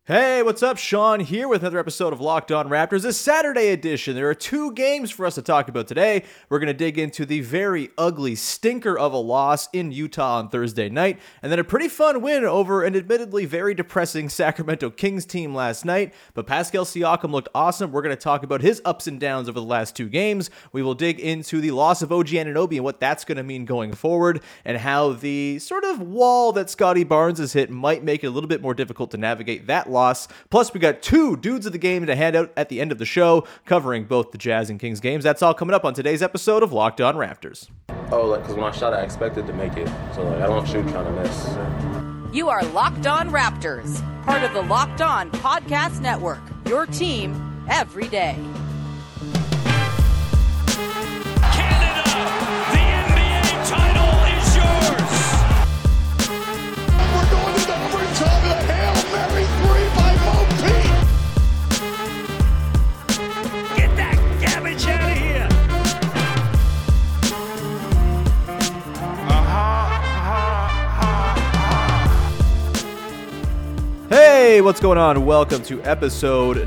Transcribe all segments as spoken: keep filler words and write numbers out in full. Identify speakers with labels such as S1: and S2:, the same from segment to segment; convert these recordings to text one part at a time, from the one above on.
S1: Hey, what's up? Sean here with another episode of Locked On Raptors, a Saturday edition. There are two games for us to talk about today. We're going to dig into the very ugly stinker of a loss in Utah on Thursday night, and then a pretty fun win over an admittedly very depressing Sacramento Kings team last night. But Pascal Siakam looked awesome. We're going to talk about his ups and downs over the last two games. We will dig into the loss of O G Anunoby and what that's going to mean going forward, and how the sort of wall that Scottie Barnes has hit might make it a little bit more difficult to navigate that loss. Loss. Plus, we got two dudes of the game to hand out at the end of the show, covering both the Jazz and Kings games. That's all coming up on today's episode of Locked On Raptors.
S2: Oh, like, because when I shot, I expected to make it. So, like, I don't shoot trying to miss.
S3: You are Locked On Raptors, part of the Locked On Podcast Network, your team every day.
S4: Canada, the N B A title is yours.
S5: We're going to the overtime of the Hail Mary three by Mo Pete.
S4: Get that garbage out of here.
S1: Hey, what's going on? Welcome to episode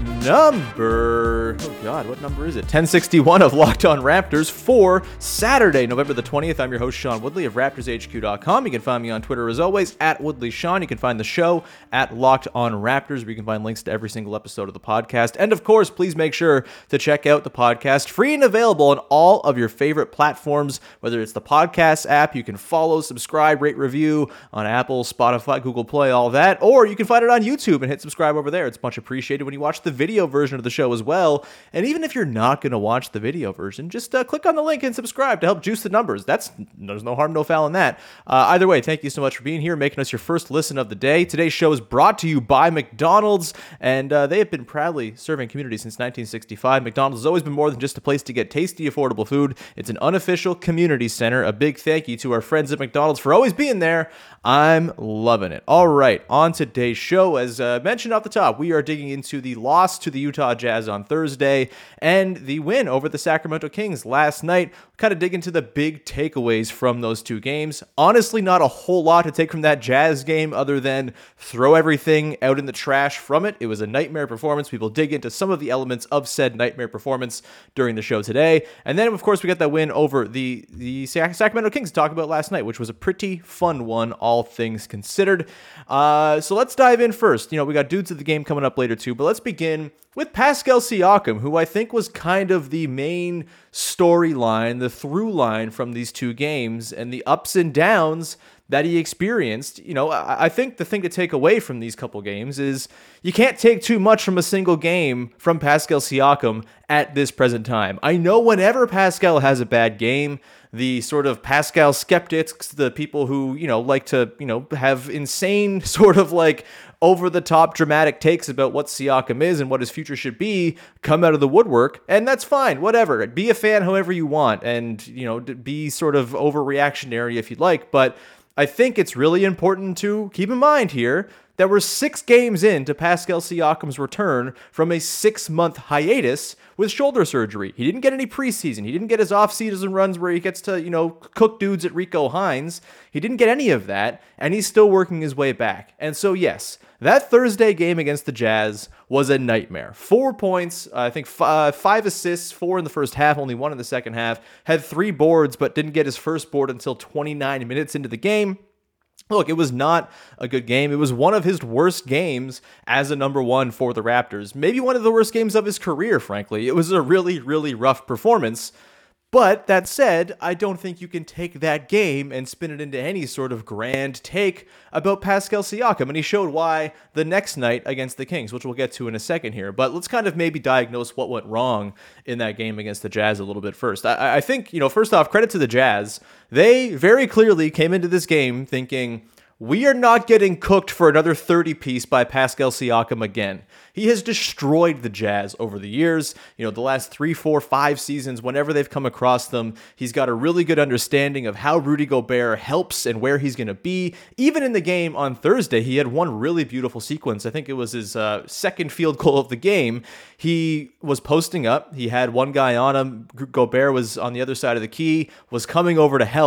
S1: number, oh God, what number is it? ten sixty-one of Locked On Raptors for Saturday, November the twentieth. I'm your host, Sean Woodley of Raptors H Q dot com. You can find me on Twitter as always, at WoodleySean. You can find the show at Locked On Raptors, where you can find links to every single episode of the podcast. And of course, please make sure to check out the podcast, free and available on all of your favorite platforms, whether it's the podcast app, you can follow, subscribe, rate, review on Apple, Spotify, Google Play, all that, or you can find it on YouTube and hit subscribe over there. It's much appreciated when you watch the video version of the show as well. And even if you're not going to watch the video version, just uh, click on the link and subscribe to help juice the numbers. That's there's no harm, no foul in that. Uh, either way, thank you so much for being here, making us your first listen of the day. Today's show is brought to you by McDonald's, and uh, they have been proudly serving community since nineteen sixty-five. McDonald's has always been more than just a place to get tasty, affordable food. It's an unofficial community center. A big thank you to our friends at McDonald's for always being there. I'm loving it. All right, on today's show, as uh, mentioned off the top, we are digging into the loss to the Utah Jazz on Thursday and the win over the Sacramento Kings last night. Kind of dig into the big takeaways from those two games. Honestly, not a whole lot to take from that Jazz game other than throw everything out in the trash from it. It was a nightmare performance. We will dig into some of the elements of said nightmare performance during the show today. And then, of course, we got that win over the, the Sacramento Kings to talk about last night, which was a pretty fun one, all things considered. Uh, so let's dive in first. You know, we got dudes of the game coming up later too, but let's begin with Pascal Siakam, who I think was kind of the main storyline, the through line from these two games and the ups and downs that he experienced. You know, I think the thing to take away from these couple games is you can't take too much from a single game from Pascal Siakam at this present time. I know whenever Pascal has a bad game, the sort of Pascal skeptics, the people who, you know, like to, you know, have insane sort of like over-the-top dramatic takes about what Siakam is and what his future should be come out of the woodwork, and that's fine, whatever. Be a fan however you want, and, you know, be sort of overreactionary if you'd like, but I think it's really important to keep in mind here that we're six games into Pascal Siakam's return from a six-month hiatus with shoulder surgery. He didn't get any preseason. He didn't get his off-season runs where he gets to, you know, cook dudes at Rico Hines. He didn't get any of that, and he's still working his way back. And so, yes, that Thursday game against the Jazz was a nightmare. Four points, uh, I think f- uh, five assists, four in the first half, only one in the second half. Had three boards, but didn't get his first board until twenty-nine minutes into the game. Look, it was not a good game. It was one of his worst games as a number one for the Raptors. Maybe one of the worst games of his career, frankly. It was a really, really rough performance. But that said, I don't think you can take that game and spin it into any sort of grand take about Pascal Siakam. And he showed why the next night against the Kings, which we'll get to in a second here. But let's kind of maybe diagnose what went wrong in that game against the Jazz a little bit first. I, I think, you know, first off, credit to the Jazz. They very clearly came into this game thinking, we are not getting cooked for another thirty-piece by Pascal Siakam again. He has destroyed the Jazz over the years. You know, the last three, four, five seasons, whenever they've come across them, he's got a really good understanding of how Rudy Gobert helps and where he's going to be. Even in the game on Thursday, he had one really beautiful sequence. I think it was his uh, second field goal of the game. He was posting up. He had one guy on him. Gobert was on the other side of the key, was coming over to help,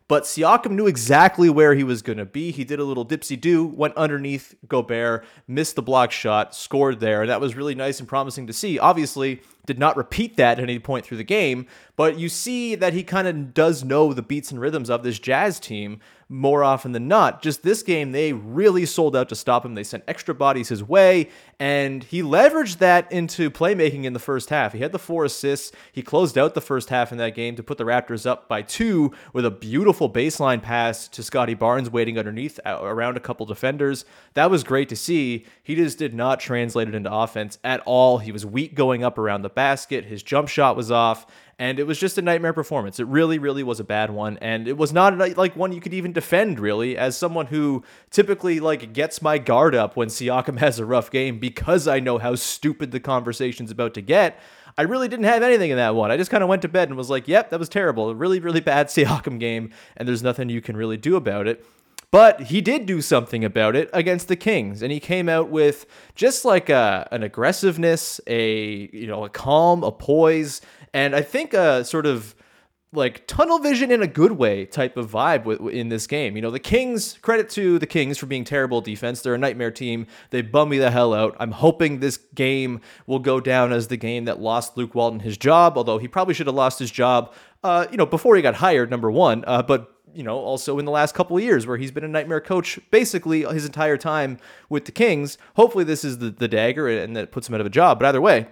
S1: But Siakam knew exactly where he was going to be. He did a little dipsy-do, went underneath Gobert, missed the block shot, scored there. And that was really nice and promising to see. Obviously, did not repeat that at any point through the game, but you see that he kind of does know the beats and rhythms of this Jazz team more often than not. Just this game, they really sold out to stop him. They sent extra bodies his way, and he leveraged that into playmaking in the first half. He had the four assists. He closed out the first half in that game to put the Raptors up by two with a beautiful baseline pass to Scotty Barnes waiting underneath around a couple defenders. That was great to see. He just did not translate it into offense at all. He was weak going up around the basket. His jump shot was off, and it was just a nightmare performance. It really, really was a bad one, and it was not like one you could even defend, really, as someone who typically like gets my guard up when Siakam has a rough game because I know how stupid the conversation's about to get. I really didn't have anything in that one. I just kind of went to bed and was like, yep, that was terrible. A really, really bad Siakam game, and there's nothing you can really do about it. But he did do something about it against the Kings, and he came out with just like a, an aggressiveness, a you know a calm, a poise, and I think a sort of like tunnel vision in a good way type of vibe in this game. You know, the Kings, credit to the Kings for being terrible defense. They're a nightmare team. They bum me the hell out. I'm hoping this game will go down as the game that lost Luke Walton his job, although he probably should have lost his job, uh, you know, before he got hired, number one. Uh, but you know, also in the last couple of years where he's been a nightmare coach basically his entire time with the Kings. Hopefully this is the, the dagger and that puts him out of a job. But either way,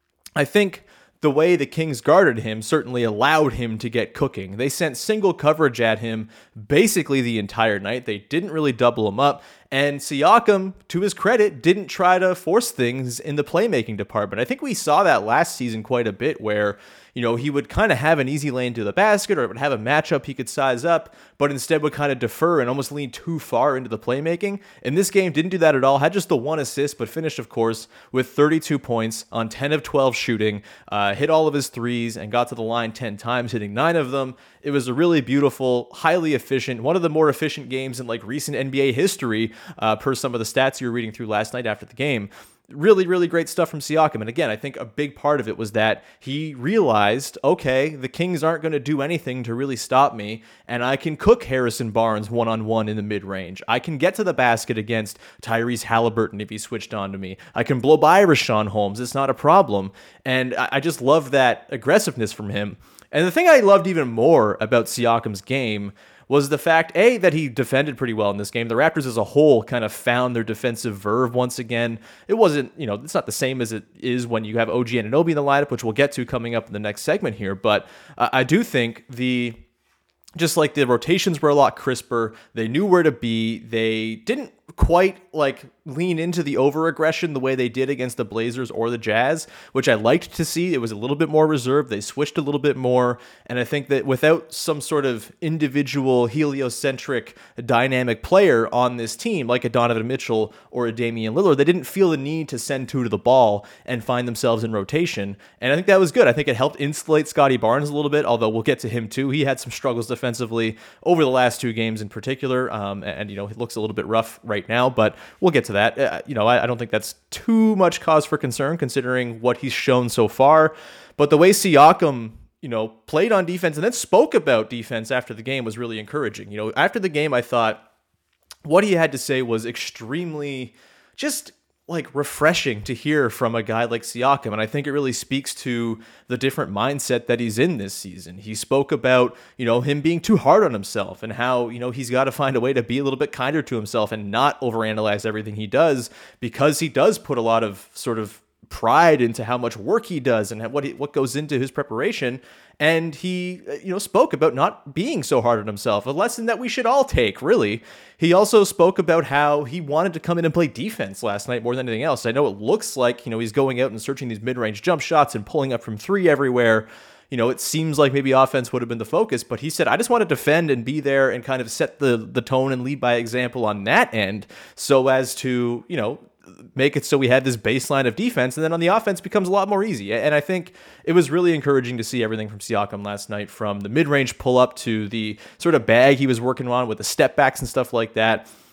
S1: I think the way the Kings guarded him certainly allowed him to get cooking. They sent single coverage at him basically the entire night. They didn't really double him up. And Siakam, to his credit, didn't try to force things in the playmaking department. I think we saw that last season quite a bit where, you know, he would kind of have an easy lane to the basket or would have a matchup he could size up, but instead would kind of defer and almost lean too far into the playmaking. In this game, didn't do that at all. Had just the one assist, but finished, of course, with thirty-two points on ten of twelve shooting, uh, hit all of his threes and got to the line ten times, hitting nine of them. It was a really beautiful, highly efficient, one of the more efficient games in like recent N B A history, uh, per some of the stats you were reading through last night after the game. Really, really great stuff from Siakam. And again, I think a big part of it was that he realized, okay, the Kings aren't going to do anything to really stop me, and I can cook Harrison Barnes one-on-one in the mid-range. I can get to the basket against Tyrese Halliburton if he switched on to me. I can blow by Rashawn Holmes. It's not a problem. And I just love that aggressiveness from him. And the thing I loved even more about Siakam's game was the fact, A, that he defended pretty well in this game. The Raptors as a whole kind of found their defensive verve once again. It wasn't, you know, it's not the same as it is when you have O G Anunoby in the lineup, which we'll get to coming up in the next segment here. But uh, I do think the, just like the rotations were a lot crisper. They knew where to be. They didn't quite like lean into the over-aggression the way they did against the Blazers or the Jazz, which I liked to see. It was a little bit more reserved. They switched a little bit more. And I think that without some sort of individual heliocentric dynamic player on this team, like a Donovan Mitchell or a Damian Lillard, they didn't feel the need to send two to the ball and find themselves in rotation. And I think that was good. I think it helped insulate Scotty Barnes a little bit, although we'll get to him too. He had some struggles defensively over the last two games in particular. Um, and, you know, he looks a little bit rough right now, but we'll get to that. Uh, you know, I, I don't think that's too much cause for concern considering what he's shown so far. But the way Siakam, you know, played on defense and then spoke about defense after the game was really encouraging. You know, after the game, I thought what he had to say was extremely just like refreshing to hear from a guy like Siakam. And I think it really speaks to the different mindset that he's in this season. He spoke about, you know, him being too hard on himself and how, you know, he's got to find a way to be a little bit kinder to himself and not overanalyze everything he does, because he does put a lot of sort of pride into how much work he does and what he, what goes into his preparation. And he, you know, spoke about not being so hard on himself, a lesson that we should all take, really. He also spoke about how he wanted to come in and play defense last night more than anything else. I know it looks like, you know, he's going out and searching these mid-range jump shots and pulling up from three everywhere. You know, it seems like maybe offense would have been the focus, but he said, I just want to defend and be there and kind of set the, the tone and lead by example on that end so as to, you know, make it so we had this baseline of defense, and then on the offense becomes a lot more easy. And I think it was really encouraging to see everything from Siakam last night, from the mid-range pull-up to the sort of bag he was working on with the step backs and stuff like that.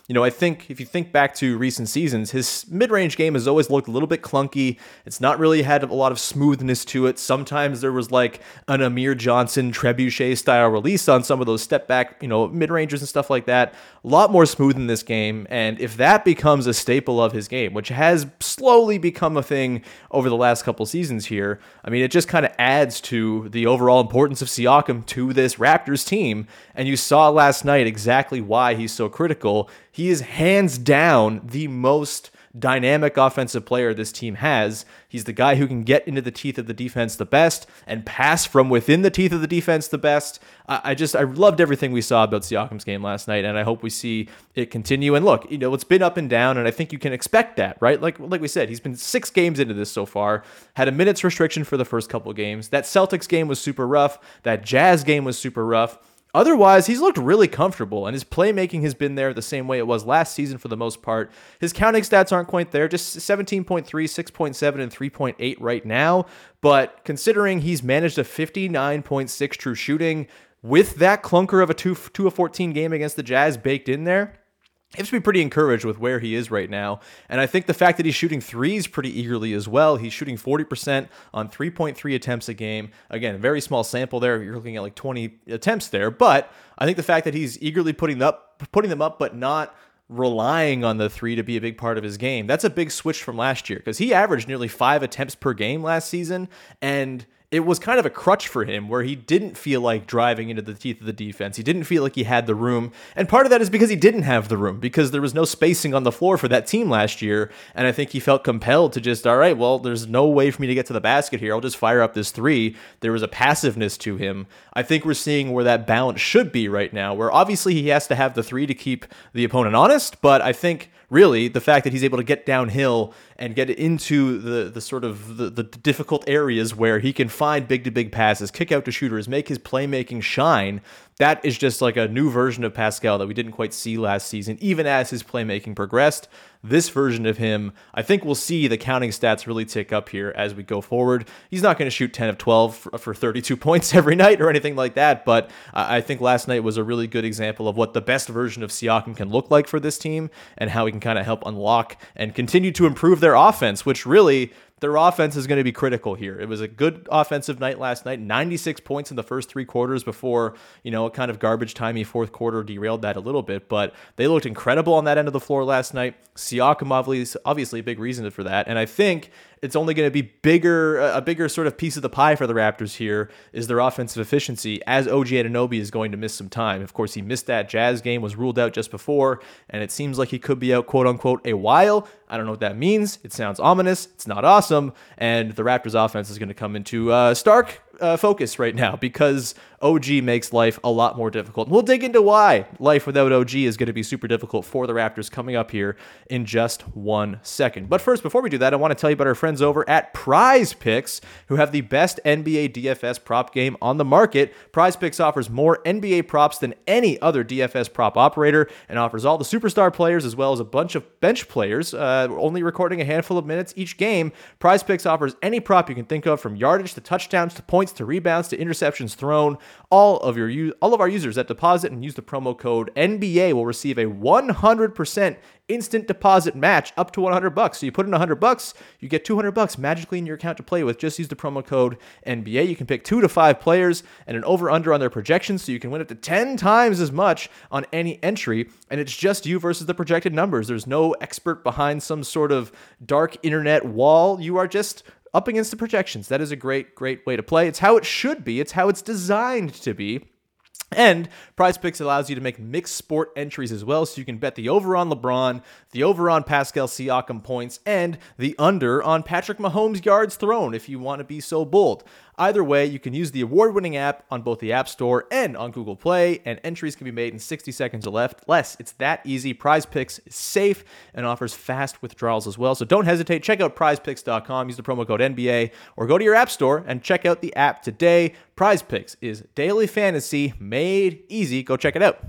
S1: you know, I think if you think back to recent seasons, his mid-range game has always looked a little bit clunky. It's not really had a lot of smoothness to it. Sometimes there was like an Amir Johnson trebuchet style release on some of those step back, you know, mid-rangers and stuff like that. A lot more smooth in this game. And if that becomes a staple of his game, which has slowly become a thing over the last couple seasons here, I mean, it just kind of adds to the overall importance of Siakam to this Raptors team. And you saw last night exactly why he's so critical. He is hands down the most dynamic offensive player this team has. He's the guy who can get into the teeth of the defense the best and pass from within the teeth of the defense the best. I, I just, I loved everything we saw about Siakam's game last night, and I hope we see it continue. And look, you know, it's been up and down, and I think you can expect that, right? Like, like we said, he's been six games into this so far, had a minutes restriction for the first couple of games. That Celtics game was super rough. That Jazz game was super rough. Otherwise, he's looked really comfortable, and his playmaking has been there the same way it was last season for the most part. His counting stats aren't quite there, just seventeen point three, six point seven, and three point eight right now. But considering he's managed a fifty-nine point six true shooting with that clunker of a two of fourteen game against the Jazz baked in there, he has to be pretty encouraged with where he is right now. And I think the fact that he's shooting threes pretty eagerly as well. He's shooting forty percent on three point three attempts a game. Again, very small sample there. You're looking at like twenty attempts there. But I think the fact that he's eagerly putting up, putting them up, but not relying on the three to be a big part of his game, that's a big switch from last year, because he averaged nearly five attempts per game last season. And it was kind of a crutch for him where he didn't feel like driving into the teeth of the defense. He didn't feel like he had the room. And part of that is because he didn't have the room, because there was no spacing on the floor for that team last year. And I think he felt compelled to just, all right, well, there's no way for me to get to the basket here. I'll just fire up this three. There was a passiveness to him. I think we're seeing where that balance should be right now, where obviously he has to have the three to keep the opponent honest. But I think really the fact that he's able to get downhill and get into the the sort of the, the difficult areas where he can find big to big passes, kick out to shooters, make his playmaking shine, that is just like a new version of Pascal that we didn't quite see last season, even as his playmaking progressed. This version of him, I think we'll see the counting stats really tick up here as we go forward. He's not going to shoot ten of twelve for, for thirty-two points every night or anything like that, but I think last night was a really good example of what the best version of Siakam can look like for this team and how he can kind of help unlock and continue to improve their offense, which really, their offense is going to be critical here. It was a good offensive night last night, ninety-six points in the first three quarters before, you know, a kind of garbage timey fourth quarter derailed that a little bit, but they looked incredible on that end of the floor last night. Siakam obviously, obviously a big reason for that, and I think it's only going to be bigger, a bigger sort of piece of the pie for the Raptors here is their offensive efficiency, as O G Anunoby is going to miss some time. Of course, he missed that Jazz game, was ruled out just before, and it seems like he could be out, quote unquote, a while. I don't know what that means. It sounds ominous. It's not awesome. And the Raptors offense is going to come into uh, stark uh, focus right now because O G makes life a lot more difficult. And we'll dig into why life without O G is going to be super difficult for the Raptors coming up here in just one second. But first, before we do that, I want to tell you about our friends over at Prize Picks, who have the best N B A D F S prop game on the market. Prize Picks offers more N B A props than any other D F S prop operator and offers all the superstar players as well as a bunch of bench players, uh, only recording a handful of minutes each game. Prize Picks offers any prop you can think of, from yardage to touchdowns to points to rebounds to interceptions thrown. All of your all of our users that deposit and use the promo code N B A will receive a one hundred percent instant deposit match up to one hundred bucks. So you put in one hundred bucks, you get two hundred bucks magically in your account to play with. Just use the promo code N B A. You can pick two to five players and an over-under on their projections, so you can win up to ten times as much on any entry. And it's just you versus the projected numbers. There's no expert behind some sort of dark internet wall. You are just up against the projections. That is a great, great way to play. It's how it should be. It's how it's designed to be. And Prize Picks allows you to make mixed sport entries as well, so you can bet the over on LeBron, the over on Pascal Siakam points, and the under on Patrick Mahomes yards thrown if you want to be so bold. Either way, you can use the award-winning app on both the App Store and on Google Play, and entries can be made in sixty seconds or less. It's that easy. Prize Picks is safe and offers fast withdrawals as well, so don't hesitate. Check out prize picks dot com, use the promo code N B A, or go to your App Store and check out the app today. Prize Picks is daily fantasy made easy. Go check it out.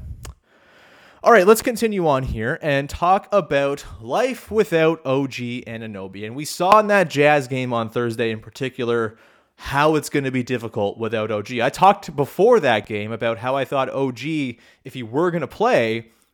S1: All right, let's continue on here and talk about life without O G Anunoby. And we saw in that Jazz game on Thursday in particular how it's going to be difficult without O G. I talked before that game about how I thought O G, if he were going to play,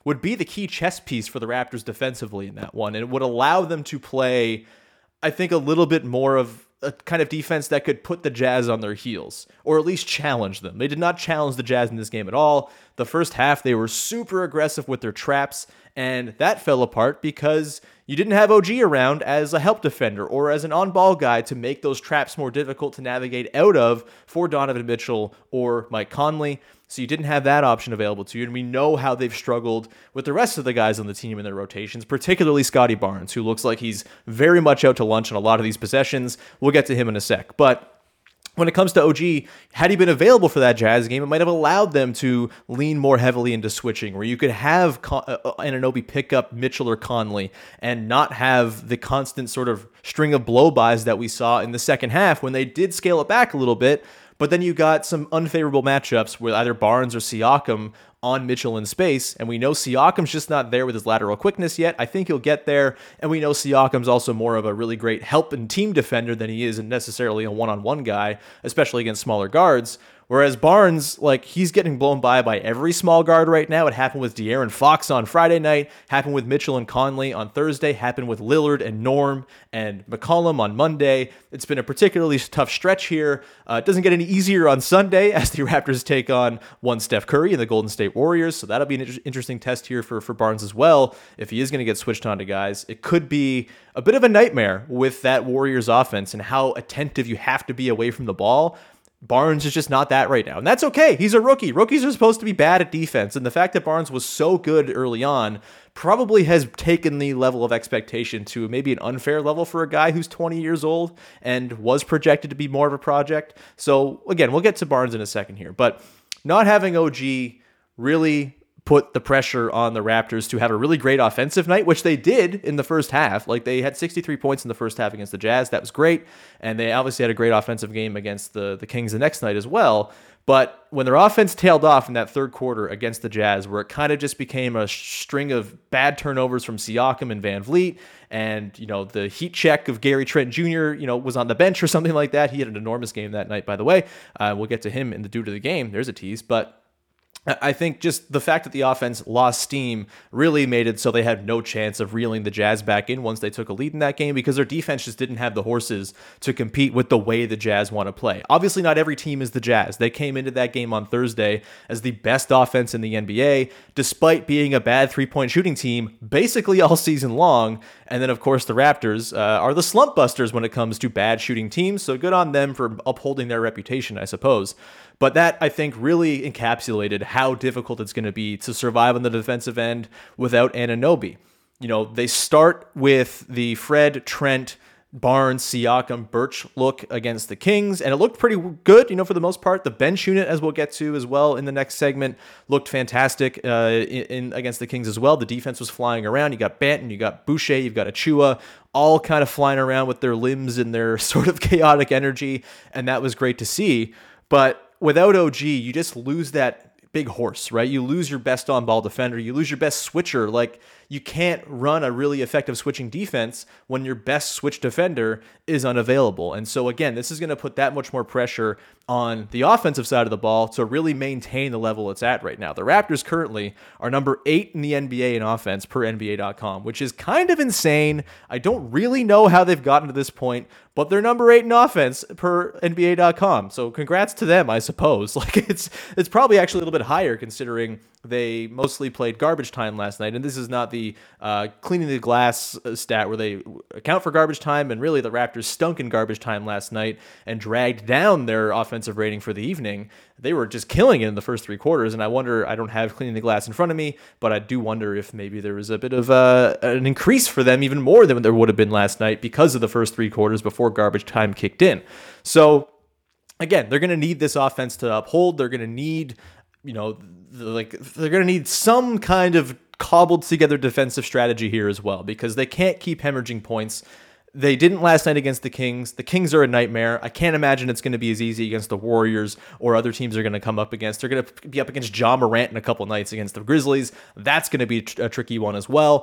S1: would be the key chess piece for the Raptors defensively in that one. And it would allow them to play, I think, a little bit more of a kind of defense that could put the Jazz on their heels, or at least challenge them. They did not challenge the Jazz in this game at all. The first half, they were super aggressive with their traps, and that fell apart because you didn't have O G around as a help defender or as an on-ball guy to make those traps more difficult to navigate out of for Donovan Mitchell or Mike Conley. So you didn't have that option available to you, and we know how they've struggled with the rest of the guys on the team in their rotations, particularly Scotty Barnes, who looks like he's very much out to lunch on a lot of these possessions. We'll get to him in a sec. But when it comes to O G, had he been available for that Jazz game, it might have allowed them to lean more heavily into switching, where you could have Con- uh, Anunoby pick up Mitchell or Conley and not have the constant sort of string of blow-bys that we saw in the second half when they did scale it back a little bit. But then you got some unfavorable matchups with either Barnes or Siakam on Mitchell in space, and we know Siakam's just not there with his lateral quickness yet. I think he'll get there, and we know Siakam's also more of a really great help and team defender than he is necessarily a one-on-one guy, especially against smaller guards. Whereas Barnes, like, he's getting blown by by every small guard right now. It happened with De'Aaron Fox on Friday night, happened with Mitchell and Conley on Thursday, happened with Lillard and Norm and McCollum on Monday. It's been a particularly tough stretch here. Uh, it doesn't get any easier on Sunday as the Raptors take on one Steph Curry and the Golden State Warriors, so that'll be an inter- interesting test here for, for Barnes as well. If he is going to get switched on to guys, it could be a bit of a nightmare with that Warriors offense and how attentive you have to be away from the ball. Barnes is just not that right now. And that's okay. He's a rookie. Rookies are supposed to be bad at defense. And the fact that Barnes was so good early on probably has taken the level of expectation to maybe an unfair level for a guy who's twenty years old and was projected to be more of a project. So again, we'll get to Barnes in a second here. But not having O G really put the pressure on the Raptors to have a really great offensive night, which they did in the first half. Like, they had sixty-three points in the first half against the Jazz. That was great. And they obviously had a great offensive game against the, the Kings the next night as well. But when their offense tailed off in that third quarter against the Jazz, where it kind of just became a string of bad turnovers from Siakam and Van Vliet, and, you know, the heat check of Gary Trent Junior, you know, was on the bench or something like that. He had an enormous game that night, by the way. Uh, we'll get to him in the due to the game. There's a tease. But I think just the fact that the offense lost steam really made it so they had no chance of reeling the Jazz back in once they took a lead in that game, because their defense just didn't have the horses to compete with the way the Jazz want to play. Obviously, not every team is the Jazz. They came into that game on Thursday as the best offense in the N B A, despite being a bad three-point shooting team basically all season long. And then, of course, the Raptors uh, are the slump busters when it comes to bad shooting teams, so good on them for upholding their reputation, I suppose. But that, I think, really encapsulated how difficult it's going to be to survive on the defensive end without Anunoby. You know, they start with the Fred, Trent, Barnes, Siakam, Birch look against the Kings, and it looked pretty good, you know, for the most part. The bench unit, as we'll get to as well in the next segment, looked fantastic uh, in, in against the Kings as well. The defense was flying around. You got Banton, you got Boucher, you've got Achua, all kind of flying around with their limbs and their sort of chaotic energy, and that was great to see. But without O G, you just lose that big horse, right? You lose your best on-ball defender. You lose your best switcher. Like, you can't run a really effective switching defense when your best switch defender is unavailable. And so, again, this is going to put that much more pressure on the offensive side of the ball to really maintain the level it's at right now. The Raptors currently are number eight in the N B A in offense per N B A dot com, which is kind of insane. I don't really know how they've gotten to this point, but they're number eight in offense per N B A dot com. So congrats to them, I suppose. Like, it's it's probably actually a little bit higher considering they mostly played garbage time last night. And this is not the uh, cleaning the glass stat where they account for garbage time. And really, the Raptors stunk in garbage time last night and dragged down their offensive rating for the evening. They were just killing it in the first three quarters. And I wonder, I don't have cleaning the glass in front of me, but I do wonder if maybe there was a bit of uh, an increase for them, even more than there would have been last night because of the first three quarters before garbage time kicked in. So again, they're going to need this offense to uphold. They're going to need, you know, like they're going to need some kind of cobbled together defensive strategy here as well, because they can't keep hemorrhaging points. They didn't last night against the Kings. The Kings are a nightmare. I can't imagine it's going to be as easy against the Warriors or other teams they're going to come up against. They're going to be up against Ja Morant in a couple nights against the Grizzlies. That's going to be a tricky one as well.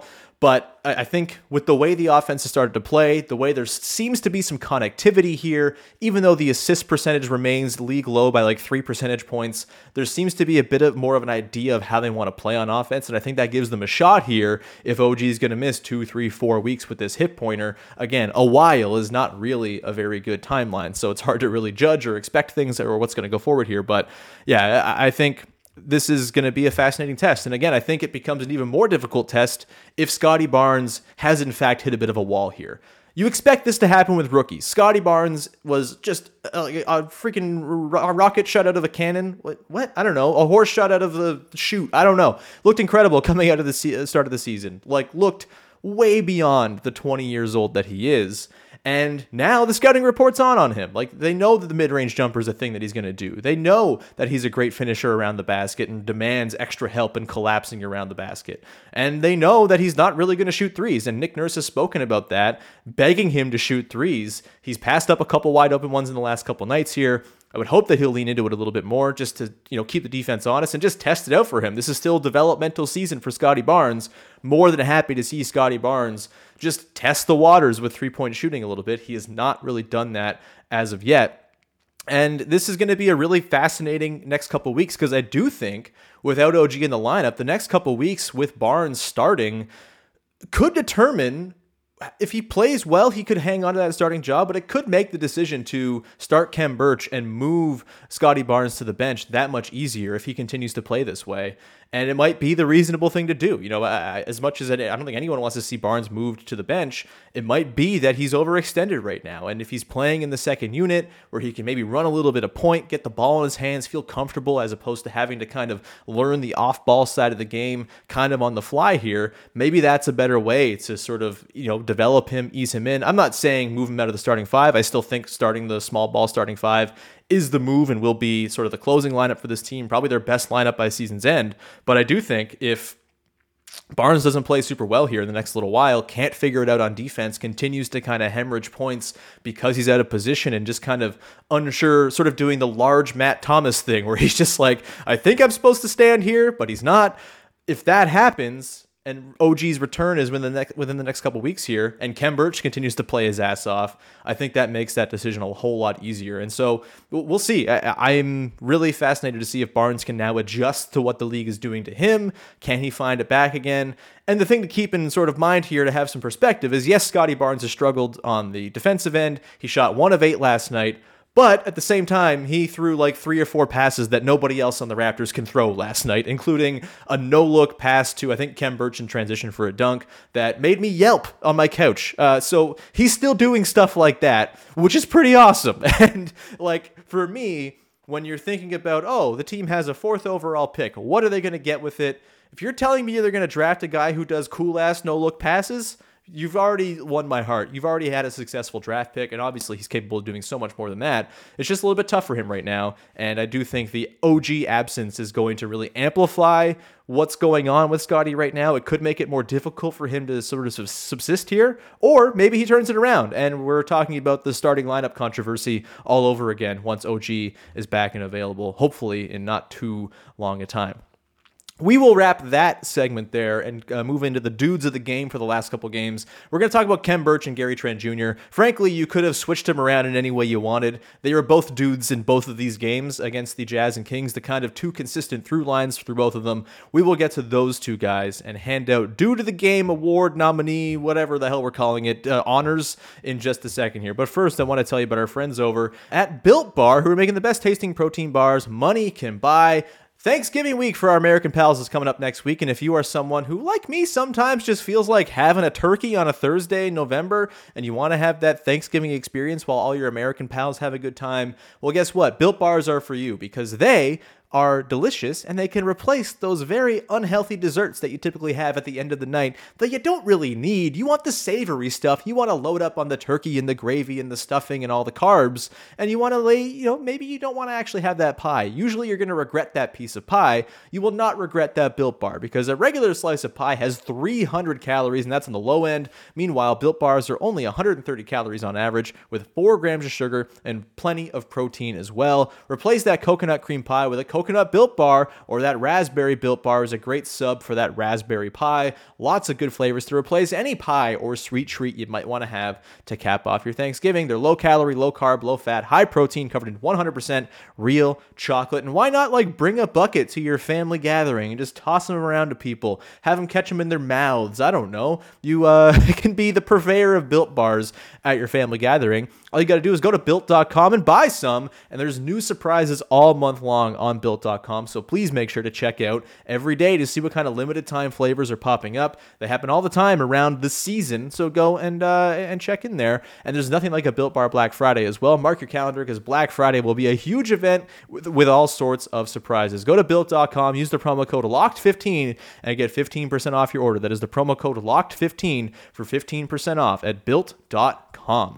S1: But I think with the way the offense has started to play, the way there seems to be some connectivity here, even though the assist percentage remains league low by like three percentage points, there seems to be a bit of more of an idea of how they want to play on offense. And I think that gives them a shot here if O G is going to miss two, three, four weeks with this hip pointer. Again, a while is not really a very good timeline, so it's hard to really judge or expect things or what's going to go forward here. But yeah, I think this is going to be a fascinating test. And again, I think it becomes an even more difficult test if Scottie Barnes has in fact hit a bit of a wall here. You expect this to happen with rookies. Scottie Barnes was just a, a freaking ro- rocket shot out of a cannon. What? what? I don't know. A horse shot out of the chute. I don't know. Looked incredible coming out of the se- start of the season. Like, looked way beyond the twenty years old that he is. And now the scouting report's on on him. Like, they know that the mid-range jumper is a thing that he's going to do. They know that he's a great finisher around the basket and demands extra help in collapsing around the basket. And they know that he's not really going to shoot threes. And Nick Nurse has spoken about that, begging him to shoot threes. He's passed up a couple wide open ones in the last couple nights here. I would hope that he'll lean into it a little bit more just to, you know, keep the defense honest and just test it out for him. This is still a developmental season for Scottie Barnes. More than happy to see Scottie Barnes just test the waters with three-point shooting a little bit. He has not really done that as of yet. And this is going to be a really fascinating next couple of weeks because I do think without O G in the lineup, the next couple of weeks with Barnes starting could determine if he plays well, he could hang on to that starting job, but it could make the decision to start Khem Birch and move Scottie Barnes to the bench that much easier if he continues to play this way. And it might be the reasonable thing to do. You know, as much as I don't think anyone wants to see Barnes moved to the bench, it might be that he's overextended right now. And if he's playing in the second unit where he can maybe run a little bit of point, get the ball in his hands, feel comfortable as opposed to having to kind of learn the off-ball side of the game kind of on the fly here, maybe that's a better way to sort of, you know, develop him, ease him in. I'm not saying move him out of the starting five. I still think starting the small ball starting five is the move and will be sort of the closing lineup for this team, probably their best lineup by season's end. But I do think if Barnes doesn't play super well here in the next little while, can't figure it out on defense, continues to kind of hemorrhage points because he's out of position and just kind of unsure, sort of doing the large Matt Thomas thing where he's just like, I think I'm supposed to stand here, but he's not. If that happens, and O G's return is within the next within the next couple weeks here, and Khem Birch continues to play his ass off, I think that makes that decision a whole lot easier. And so we'll see. I, I'm really fascinated to see if Barnes can now adjust to what the league is doing to him. Can he find it back again? And the thing to keep in sort of mind here to have some perspective is, yes, Scottie Barnes has struggled on the defensive end. He shot one of eight last night. But at the same time, he threw like three or four passes that nobody else on the Raptors can throw last night, including a no-look pass to, I think, Khem Birch in transition for a dunk that made me yelp on my couch. Uh, so he's still doing stuff like that, which is pretty awesome. And like for me, when you're thinking about, oh, the team has a fourth overall pick, what are they going to get with it? If you're telling me they're going to draft a guy who does cool-ass no-look passes, you've already won my heart. You've already had a successful draft pick, and obviously he's capable of doing so much more than that. It's just a little bit tough for him right now, and I do think the O G absence is going to really amplify what's going on with Scottie right now. It could make it more difficult for him to sort of subsist here, or maybe he turns it around, and we're talking about the starting lineup controversy all over again once O G is back and available, hopefully in not too long a time. We will wrap that segment there and uh, move into the dudes of the game for the last couple games. We're going to talk about Khem Birch and Gary Trent Junior Frankly, you could have switched them around in any way you wanted. They were both dudes in both of these games against the Jazz and Kings, the kind of two consistent through lines through both of them. We will get to those two guys and hand out Dude of the Game award nominee, whatever the hell we're calling it, uh, honors in just a second here. But first, I want to tell you about our friends over at Built Bar, who are making the best tasting protein bars money can buy. Thanksgiving week for our American pals is coming up next week, and if you are someone who, like me, sometimes just feels like having a turkey on a Thursday in November, and you want to have that Thanksgiving experience while all your American pals have a good time, well, guess what? Built Bars are for you, because they are delicious, and they can replace those very unhealthy desserts that you typically have at the end of the night that you don't really need. You want the savory stuff. You want to load up on the turkey and the gravy and the stuffing and all the carbs, and you want to lay, you know, maybe you don't want to actually have that pie. Usually you're going to regret that piece of pie. You will not regret that Built Bar, because a regular slice of pie has three hundred calories, and that's on the low end. Meanwhile, Built Bars are only one hundred thirty calories on average, with four grams of sugar and plenty of protein as well. Replace that coconut cream pie with a coconut coconut Built Bar or that raspberry Built Bar is a great sub for that raspberry pie. Lots of good flavors to replace any pie or sweet treat you might want to have to cap off your Thanksgiving. They're low calorie, low carb, low fat, high protein, covered in one hundred percent real chocolate. And why not like bring a bucket to your family gathering and just toss them around to people, have them catch them in their mouths? I don't know. You uh, can be the purveyor of Built Bars at your family gathering. All you got to do is go to built dot com and buy some, and there's new surprises all month long on built dot com, so please make sure to check out every day to see what kind of limited time flavors are popping up. They happen all the time around the season, so go and uh, and check in there. And there's nothing like a Built Bar Black Friday as well. Mark your calendar because Black Friday will be a huge event with, with all sorts of surprises. Go to built dot com, use the promo code locked fifteen, and get fifteen percent off your order. That is the promo code locked fifteen for fifteen percent off at built dot com.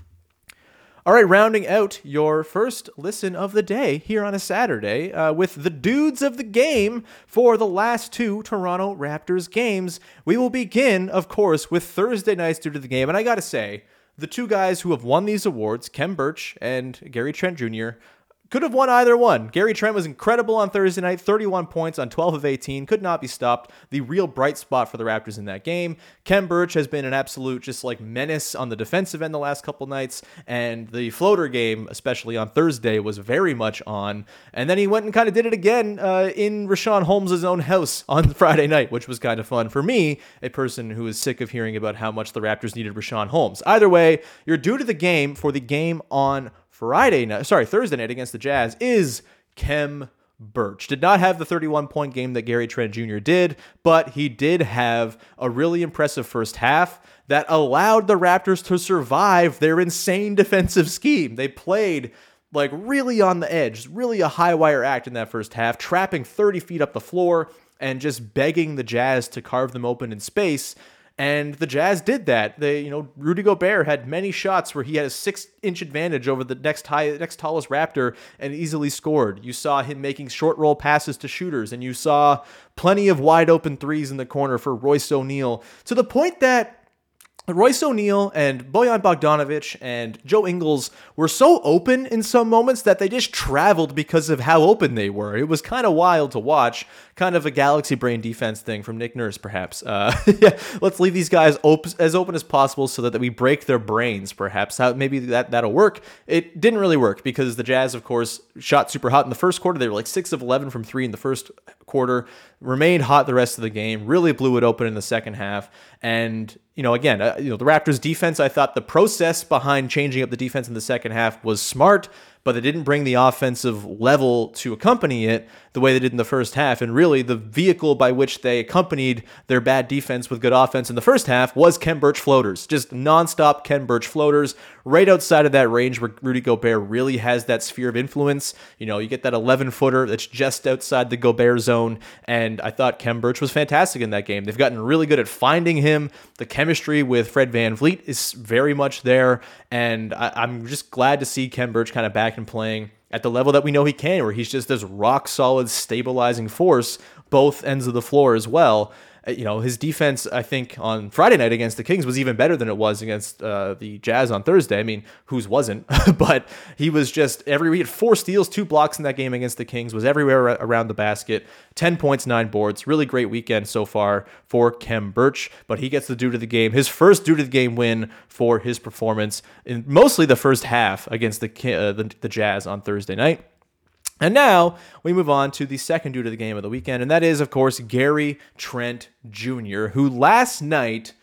S1: All right, rounding out your first listen of the day here on a Saturday uh, with the dudes of the game for the last two Toronto Raptors games. We will begin, of course, with Thursday night's dude of the game. And I got to say, the two guys who have won these awards, Khem Birch and Gary Trent Junior, could have won either one. Gary Trent was incredible on Thursday night, thirty-one points on twelve of eighteen, could not be stopped. The real bright spot for the Raptors in that game. Khem Birch has been an absolute just like menace on the defensive end the last couple nights, and the floater game, especially on Thursday, was very much on. And then he went and kind of did it again uh, in Richaun Holmes' own house on Friday night, which was kind of fun for me, a person who is sick of hearing about how much the Raptors needed Richaun Holmes. Either way, you're due to the game for the game on Friday night, sorry, Thursday night against the Jazz is Khem Birch. Did not have the thirty-one point game that Gary Trent Junior did, but he did have a really impressive first half that allowed the Raptors to survive their insane defensive scheme. They played like really on the edge, really a high wire act in that first half, trapping thirty feet up the floor and just begging the Jazz to carve them open in space. And the Jazz did that. They, you know, Rudy Gobert had many shots where he had a six-inch advantage over the next high, next tallest Raptor and easily scored. You saw him making short roll passes to shooters, and you saw plenty of wide open threes in the corner for Royce O'Neal, to the point that Royce O'Neal and Bojan Bogdanovic and Joe Ingles were so open in some moments that they just traveled because of how open they were. It was kind of wild to watch, kind of a galaxy brain defense thing from Nick Nurse, perhaps. Uh, yeah, let's leave these guys op- as open as possible so that we break their brains, perhaps. How, maybe that, that'll work. It didn't really work because the Jazz, of course, shot super hot in the first quarter. They were like six of eleven from three in the first quarter, remained hot the rest of the game, really blew it open in the second half. And, you know, again, uh, you know, the Raptors defense, I thought the process behind changing up the defense in the second half was smart, but they didn't bring the offensive level to accompany it the way they did in the first half. And really, the vehicle by which they accompanied their bad defense with good offense in the first half was Khem Birch floaters. Just nonstop Khem Birch floaters right outside of that range where Rudy Gobert really has that sphere of influence. You know, you get that eleven-footer that's just outside the Gobert zone, and I thought Khem Birch was fantastic in that game. They've gotten really good at finding him. The chemistry with Fred VanVleet is very much there, and I, I'm just glad to see Khem Birch kind of back and playing at the level that we know he can, where he's just this rock-solid stabilizing force, both ends of the floor as well. You know, his defense, I think, on Friday night against the Kings was even better than it was against uh, the Jazz on Thursday. I mean, whose wasn't? But he was just every. He had four steals, two blocks in that game against the Kings. Was everywhere around the basket. Ten points, nine boards. Really great weekend so far for Khem Birch. But he gets the due to the game. His first due to the game win for his performance in mostly the first half against the uh, the, the Jazz on Thursday night. And now we move on to the second due to the game of the weekend, and that is, of course, Gary Trent Junior, who last night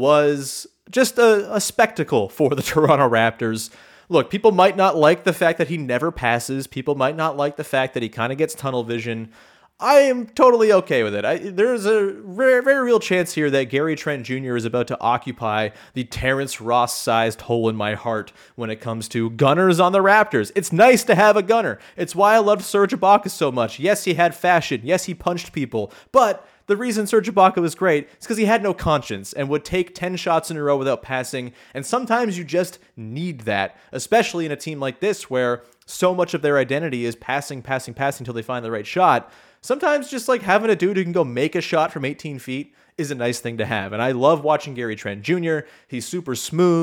S1: was just a, a spectacle for the Toronto Raptors. Look, people might not like the fact that he never passes. People might not like the fact that he kind of gets tunnel vision. I am totally okay with it. I, there's a very, very real chance here that Gary Trent Junior is about to occupy the Terrence Ross-sized hole in my heart when it comes to gunners on the Raptors. It's nice to have a gunner. It's why I loved Serge Ibaka so much. Yes, he had fashion. Yes, he punched people. But the reason Serge Ibaka was great is because he had no conscience and would take ten shots in a row without passing. And sometimes you just need that, especially in a team like this where so much of their identity is passing, passing, passing until they find the right shot. Sometimes just like having a dude who can go make a shot from eighteen feet is a nice thing to have. And I love watching Gary Trent Junior He's super smooth.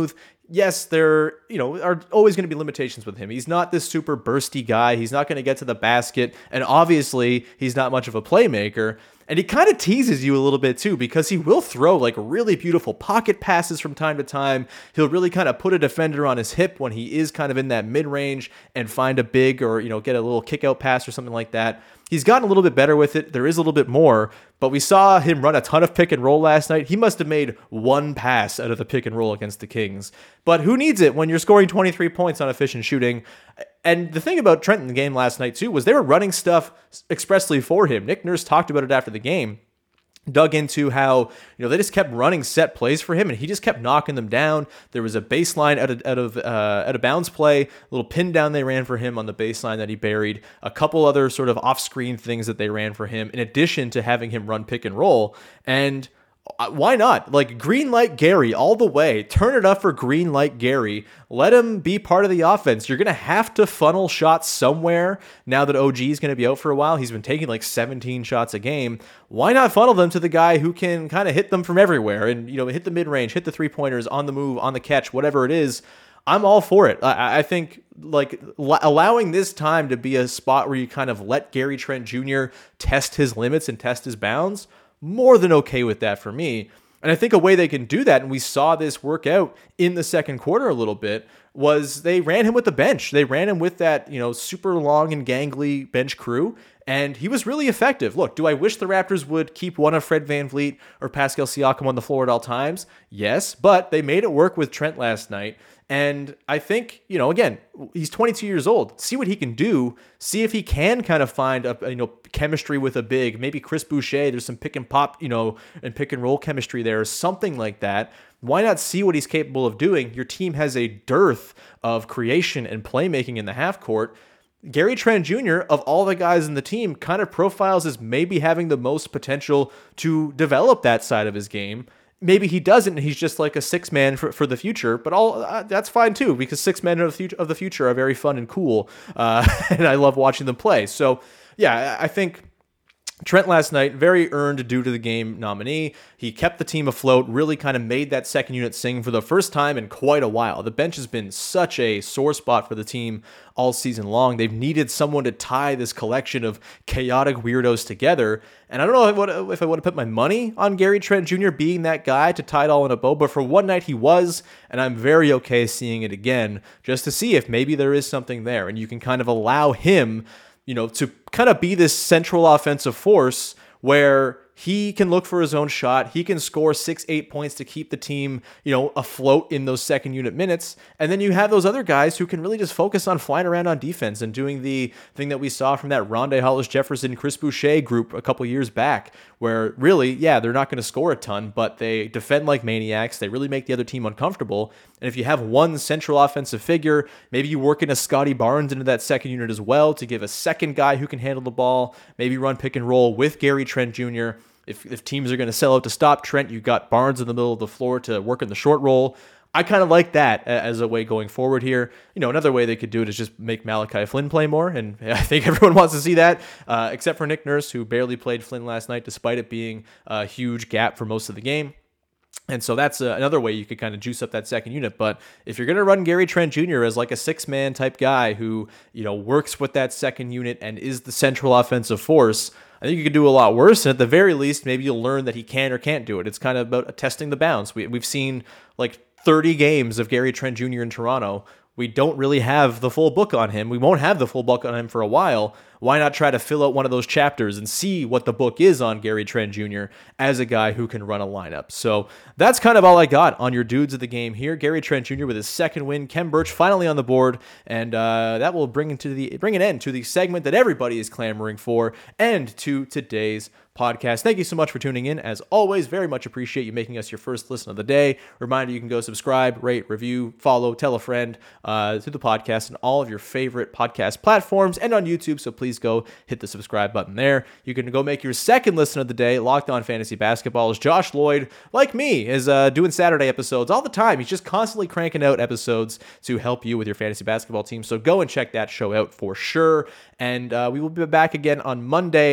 S1: yes, there, you know, are always going to be limitations with him. He's not this super bursty guy. He's not going to get to the basket. And obviously, he's not much of a playmaker. And he kind of teases you a little bit too, because he will throw like really beautiful pocket passes from time to time. He'll really kind of put a defender on his hip when he is kind of in that mid-range and find a big or, you know, get a little kick out pass or something like that. He's gotten a little bit better with it. There is a little bit more, but we saw him run a ton of pick and roll last night. He must have made one pass out of the pick and roll against the Kings. But who needs it when you're scoring twenty-three points on efficient shooting? And the thing about Trent in the game last night too was they were running stuff expressly for him. Nick Nurse talked about it after the game. Dug into how, you know, they just kept running set plays for him and he just kept knocking them down. There was a baseline out of out of uh, out of bounds play, a little pin down they ran for him on the baseline that he buried, a couple other sort of off-screen things that they ran for him in addition to having him run pick and roll. And why not? Like, green light Gary all the way. Turn it up for green light Gary. Let him be part of the offense. You're going to have to funnel shots somewhere now that O G is going to be out for a while. He's been taking like seventeen shots a game. Why not funnel them to the guy who can kind of hit them from everywhere and, you know, hit the mid-range, hit the three-pointers, on the move, on the catch, whatever it is. I'm all for it. I, I think like l- allowing this time to be a spot where you kind of let Gary Trent Junior test his limits and test his bounds, more than okay with that for me. And I think a way they can do that, and we saw this work out in the second quarter a little bit, was they ran him with the bench. They ran him with that, you know, super long and gangly bench crew, and he was really effective. Look, do I wish the Raptors would keep one of Fred VanVleet or Pascal Siakam on the floor at all times? Yes, but they made it work with Trent last night. And I think, you know, again, he's twenty-two years old. See what he can do. See if he can kind of find a, you know, chemistry with a big, maybe Chris Boucher. There's some pick and pop, you know, and pick and roll chemistry there, or something like that. Why not see what he's capable of doing? Your team has a dearth of creation and playmaking in the half court. Gary Trent Junior, of all the guys in the team, kind of profiles as maybe having the most potential to develop that side of his game. Maybe he doesn't, and he's just like a six man for, for the future, but all uh, that's fine too, because six men of the future, of the future are very fun and cool, uh, and I love watching them play. So, yeah, I think Trent last night, very earned due to the game nominee. He kept the team afloat, really kind of made that second unit sing for the first time in quite a while. The bench has been such a sore spot for the team all season long. They've needed someone to tie this collection of chaotic weirdos together. And I don't know if I would, if I would have put my money on Gary Trent Junior being that guy to tie it all in a bow, but for one night he was, and I'm very okay seeing it again, just to see if maybe there is something there, and you can kind of allow him, you know, to kind of be this central offensive force where he can look for his own shot. He can score six, eight points to keep the team, you know, afloat in those second unit minutes. And then you have those other guys who can really just focus on flying around on defense and doing the thing that we saw from that Rondae Hollis Jefferson, Chris Boucher group a couple years back, where really, yeah, they're not going to score a ton, but they defend like maniacs. They really make the other team uncomfortable. And if you have one central offensive figure, maybe you work in a Scotty Barnes into that second unit as well to give a second guy who can handle the ball, maybe run pick and roll with Gary Trent Junior If if teams are going to sell out to stop Trent, you've got Barnes in the middle of the floor to work in the short roll. I kind of like that as a way going forward here. You know, another way they could do it is just make Malachi Flynn play more, and I think everyone wants to see that, uh, except for Nick Nurse, who barely played Flynn last night, despite it being a huge gap for most of the game. And so that's uh, another way you could kind of juice up that second unit. But if you're going to run Gary Trent Junior as like a six-man type guy who, you know, works with that second unit and is the central offensive force, I think you could do a lot worse. And at the very least, maybe you'll learn that he can or can't do it. It's kind of about testing the bounds. We, we've seen like thirty games of Gary Trent Junior in Toronto. We don't really have the full book on him. We won't have the full book on him for a while. Why not try to fill out one of those chapters and see what the book is on Gary Trent Junior as a guy who can run a lineup? So that's kind of all I got on your dudes of the game here. Gary Trent Junior with his second win. Khem Birch finally on the board, and uh, that will bring into the bring an end to the segment that everybody is clamoring for, and to today's podcast. Thank you so much for tuning in. As always, very much appreciate you making us your first listen of the day. Reminder, you can go subscribe, rate, review, follow, tell a friend uh, to the podcast and all of your favorite podcast platforms and on YouTube. So please go hit the subscribe button there. You can go make your second listen of the day. Locked On Fantasy Basketball is Josh Lloyd, like me, is uh, doing Saturday episodes all the time. He's just constantly cranking out episodes to help you with your fantasy basketball team. So go and check that show out for sure. And uh, we will be back again on Monday.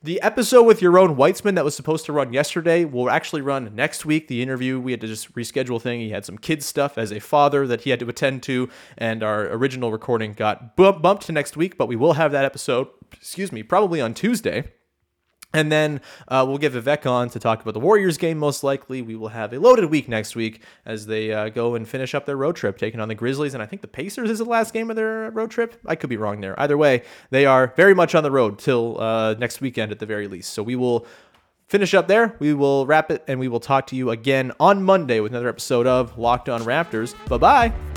S1: The episode with Yaron Weitzman that was supposed to run yesterday will actually run next week. The interview, we had to just reschedule thing. He had some kids stuff as a father that he had to attend to, and our original recording got bump- bumped to next week, but we will have that episode, excuse me, probably on Tuesday. And then uh, we'll get Vivek on to talk about the Warriors game, most likely. We will have a loaded week next week as they uh, go and finish up their road trip, taking on the Grizzlies. And I think the Pacers is the last game of their road trip. I could be wrong there. Either way, they are very much on the road till uh, next weekend at the very least. So we will finish up there. We will wrap it, and we will talk to you again on Monday with another episode of Locked On Raptors. Bye-bye.